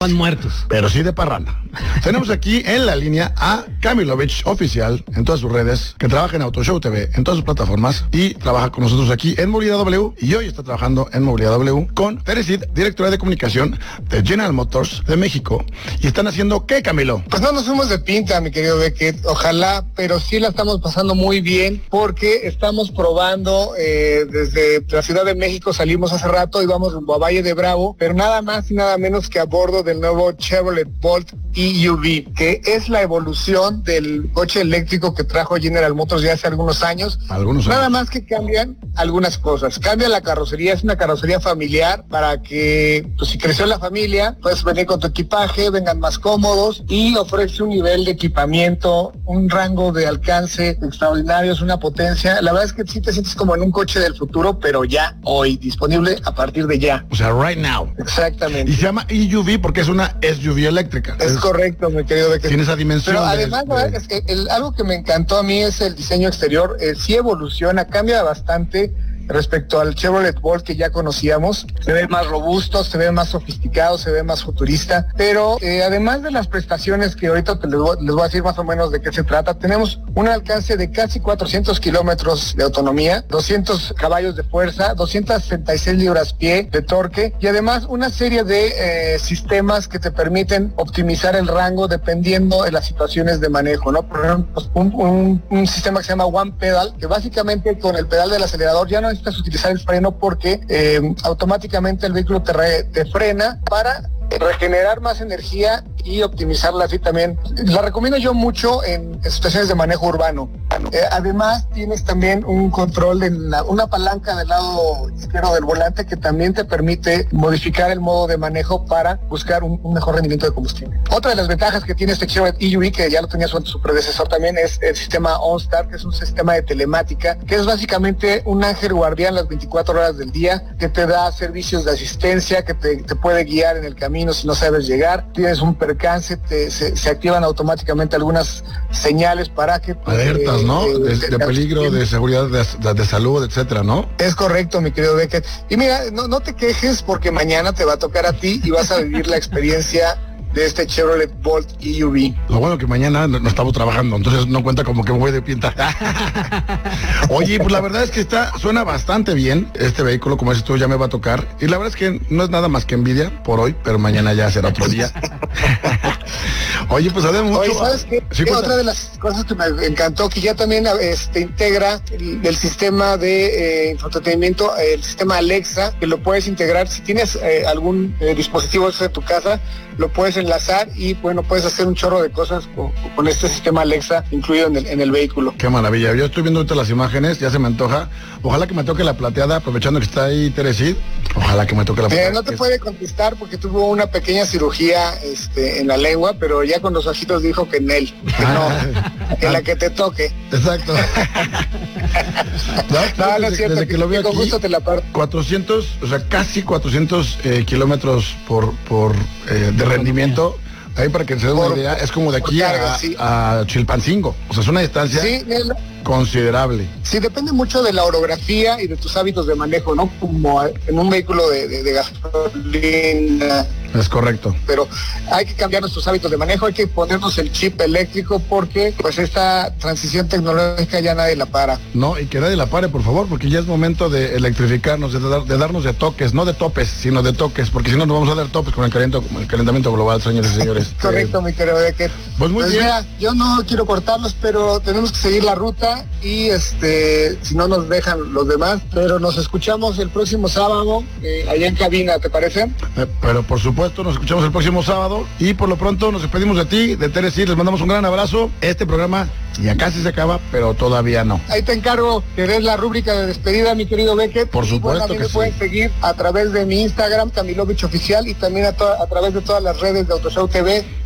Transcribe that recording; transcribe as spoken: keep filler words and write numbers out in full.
Van muertos. Pero sí de parranda. Tenemos aquí en la línea a Camilovich Oficial en todas sus redes, que trabaja en Autoshow T V, en todas sus plataformas, y trabaja con nosotros aquí en Movilidad W, y hoy está trabajando en Movilidad W con Teresid, directora de comunicación de General Motors de México. ¿Y están haciendo qué, Camilo? Pues no nos fuimos de pinta, mi querido Beckett, ojalá, pero sí la estamos pasando muy bien, porque estamos probando, eh, desde la Ciudad de México salimos hace rato y vamos rumbo a Valle de Bravo, pero nada más y nada menos que a bordo de el nuevo Chevrolet Bolt E U V, que es la evolución del coche eléctrico que trajo General Motors ya hace algunos años. Algunos años. Nada más que cambian algunas cosas. Cambia la carrocería, es una carrocería familiar para que, pues si creció la familia, puedes venir con tu equipaje, vengan más cómodos, y ofrece un nivel de equipamiento, un rango de alcance extraordinario, es una potencia. La verdad es que sí te sientes como en un coche del futuro, pero ya hoy, disponible a partir de ya. O sea, right now. Exactamente. Y se llama E U V porque es una S U V eléctrica. Es, es correcto, mi querido Beckett. Tiene esa dimensión. Pero además, de, de... es que el, algo que me encantó a mí es el diseño exterior. Eh, sí evoluciona, cambia bastante respecto al Chevrolet Bolt que ya conocíamos. Se ve más robusto, se ve más sofisticado, se ve más futurista, pero eh, además de las prestaciones que ahorita te les, voy, les voy a decir más o menos de qué se trata, tenemos un alcance de casi cuatrocientos kilómetros de autonomía, doscientos caballos de fuerza, doscientas sesenta y seis libras-pie de torque, y además una serie de eh, sistemas que te permiten optimizar el rango dependiendo de las situaciones de manejo, ¿no? Por ejemplo, un, un, un sistema que se llama One Pedal, que básicamente con el pedal del acelerador ya no necesitas utilizar el freno porque eh, automáticamente el vehículo te, re, te frena para regenerar más energía y optimizarla así también. La recomiendo yo mucho en, en situaciones de manejo urbano. Eh, además tienes también un control de la, una palanca del lado izquierdo del volante que también te permite modificar el modo de manejo para buscar un, un mejor rendimiento de combustible. Otra de las ventajas que tiene este Chevrolet E U V, que ya lo tenía su, su predecesor también, es el sistema OnStar, que es un sistema de telemática, que es básicamente un ángel guardián las veinticuatro horas del día, que te da servicios de asistencia, que te, te puede guiar en el camino si no sabes llegar, tienes un percance, te, se, se activan automáticamente algunas señales para que... Alertas, eh, ¿no? Eh, de, de peligro, de seguridad, de, de salud, etcétera, ¿no? Es correcto, mi querido Beckett. Y mira, no, no te quejes porque mañana te va a tocar a ti y vas a vivir la experiencia de este Chevrolet Bolt E U V. Lo bueno que mañana no, no estamos trabajando, entonces no cuenta como que me voy de pinta. Oye, pues la verdad es que está, suena bastante bien este vehículo, como dices tú, ya me va a tocar. Y la verdad es que no es nada más que envidia por hoy, pero mañana ya será otro día. Oye, pues sabemos mucho. Oye, ¿sabes qué? Sí, pues, otra de las cosas que me encantó, que ya también este, integra el, el sistema de eh, infoentretenimiento, el sistema Alexa, que lo puedes integrar. Si tienes eh, algún eh, dispositivo de tu casa, lo puedes enlazar y bueno, puedes hacer un chorro de cosas con, con este sistema Alexa incluido en el, en el vehículo. Qué maravilla. Yo estoy viendo ahorita las imágenes, ya se me antoja. Ojalá que me toque la plateada, aprovechando que está ahí Teresid. Ojalá que me toque la plateada. Eh, no te puede contestar porque tuvo una pequeña cirugía este, en la lengua, pero ya con los ojitos dijo que en él, que no, en la que te toque. Exacto. No, no, no es desde, cierto, desde que, que lo veo con aquí, gusto te la parto. cuatrocientos, o sea, casi cuatrocientos eh, kilómetros por, por eh, de rendimiento. Ahí para que se den una idea, es como de aquí carga, a, sí. a Chilpancingo. O sea, es una distancia sí, el... considerable. Sí, depende mucho de la orografía y de tus hábitos de manejo, ¿no? Como en un vehículo de, de, de gasolina. Es correcto. Pero hay que cambiar nuestros hábitos de manejo, hay que ponernos el chip eléctrico porque pues esta transición tecnológica ya nadie la para. No, y que nadie la pare, por favor, porque ya es momento de electrificarnos, de, dar, de darnos de toques, no de topes, sino de toques, porque si no nos vamos a dar topes con el calentamiento, el calentamiento global, señores y señores. Correcto, eh, mi querido Beckett. Pues muy pues bien. Mira, yo no quiero cortarlos, pero tenemos que seguir la ruta y este, si no nos dejan los demás, pero nos escuchamos el próximo sábado eh, allá en cabina, ¿te parece? Eh, pero por supuesto. Nos escuchamos el próximo sábado y por lo pronto nos despedimos de ti, de Teresí, les mandamos un gran abrazo. Este programa ya casi se acaba, pero todavía no. Ahí te encargo que des la rúbrica de despedida, mi querido Beckett. Por supuesto. Bueno, a mí que me sí. pueden seguir a través de mi Instagram, Camilovich Oficial, y también a, to- a través de todas las redes de Autoshow T V.